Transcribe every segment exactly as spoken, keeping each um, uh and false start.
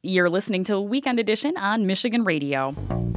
You're listening to Weekend Edition on Michigan Radio.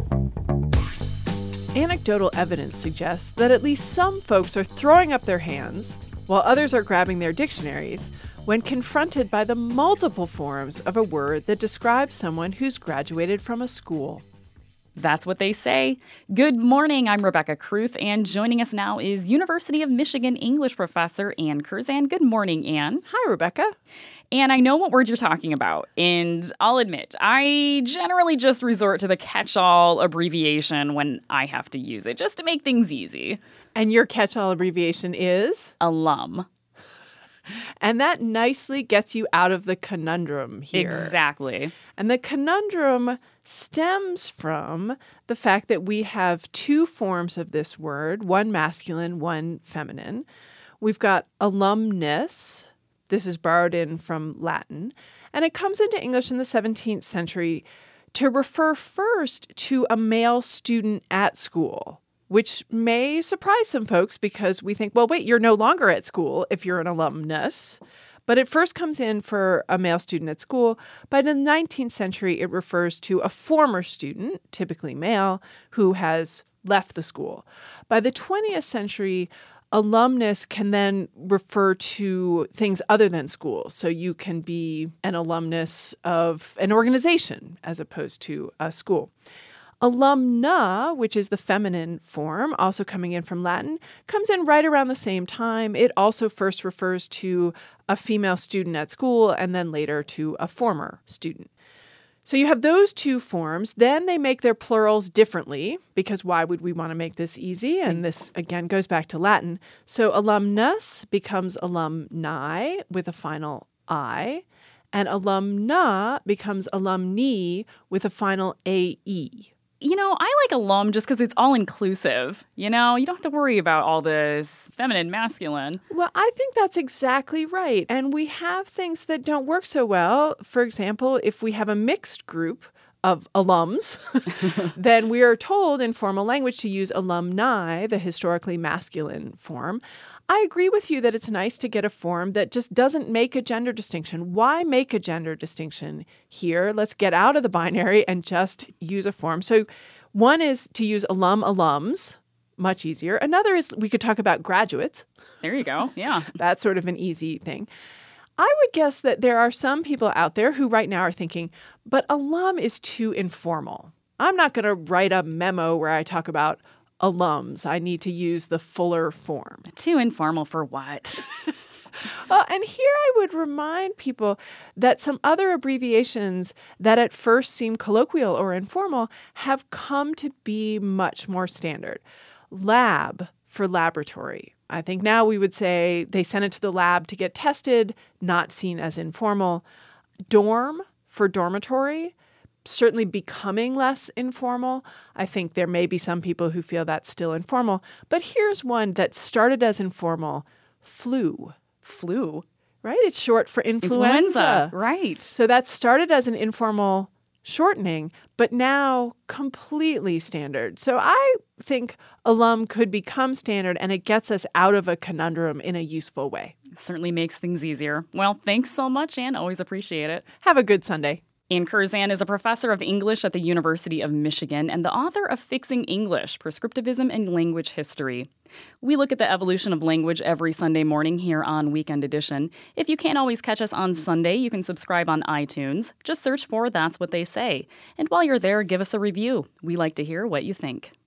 Anecdotal evidence suggests that at least some folks are throwing up their hands while others are grabbing their dictionaries when confronted by the multiple forms of a word that describes someone who's graduated from a school. That's what they say. Good morning, I'm Rebecca Kruth, and joining us now is University of Michigan English professor Ann Curzan. Good morning, Ann. Hi, Rebecca. And I know what word you're talking about, and I'll admit, I generally just resort to the catch-all abbreviation when I have to use it, just to make things easy. And your catch-all abbreviation is? Alum. And that nicely gets you out of the conundrum here. Exactly. And the conundrum stems from the fact that we have two forms of this word, one masculine, one feminine. We've got alumnus. This is borrowed in from Latin, and it comes into English in the seventeenth century to refer first to a male student at school, which may surprise some folks because we think, well, wait, you're no longer at school if you're an alumnus. But it first comes in for a male student at school. But in the nineteenth century, it refers to a former student, typically male, who has left the school. By the twentieth century, alumnus can then refer to things other than school. So you can be an alumnus of an organization as opposed to a school. Alumna, which is the feminine form, also coming in from Latin, comes in right around the same time. It also first refers to a female student at school and then later to a former student. So you have those two forms. Then they make their plurals differently because why would we want to make this easy? And this, again, goes back to Latin. So alumnus becomes alumni with a final I, and alumna becomes alumni with a final A E. You know, I like alum just because it's all-inclusive. You know, you don't have to worry about all this feminine, masculine. Well, I think that's exactly right. And we have things that don't work so well. For example, if we have a mixed group of alums, then we are told in formal language to use alumni, the historically masculine form. I agree with you that it's nice to get a form that just doesn't make a gender distinction. Why make a gender distinction here? Let's get out of the binary and just use a form. So one is to use alum, alums, much easier. Another is we could talk about graduates. There you go. Yeah. That's sort of an easy thing. I would guess that there are some people out there who right now are thinking, but alum is too informal. I'm not going to write a memo where I talk about alums. I need to use the fuller form. Too informal for what? Well, and here I would remind people that some other abbreviations that at first seem colloquial or informal have come to be much more standard. Lab for laboratory. I think now we would say they sent it to the lab to get tested, not seen as informal. Dorm for dormitory. Certainly becoming less informal. I think there may be some people who feel that's still informal. But here's one that started as informal, flu. Flu? Right? It's short for influenza. Influenza, right. So that started as an informal shortening, but now completely standard. So I think alum could become standard, and it gets us out of a conundrum in a useful way. Certainly makes things easier. Well, thanks so much, Ann. Always appreciate it. Have a good Sunday. Ann Curzan is a professor of English at the University of Michigan and the author of Fixing English, Prescriptivism and Language History. We look at the evolution of language every Sunday morning here on Weekend Edition. If you can't always catch us on Sunday, you can subscribe on iTunes. Just search for That's What They Say. And while you're there, give us a review. We like to hear what you think.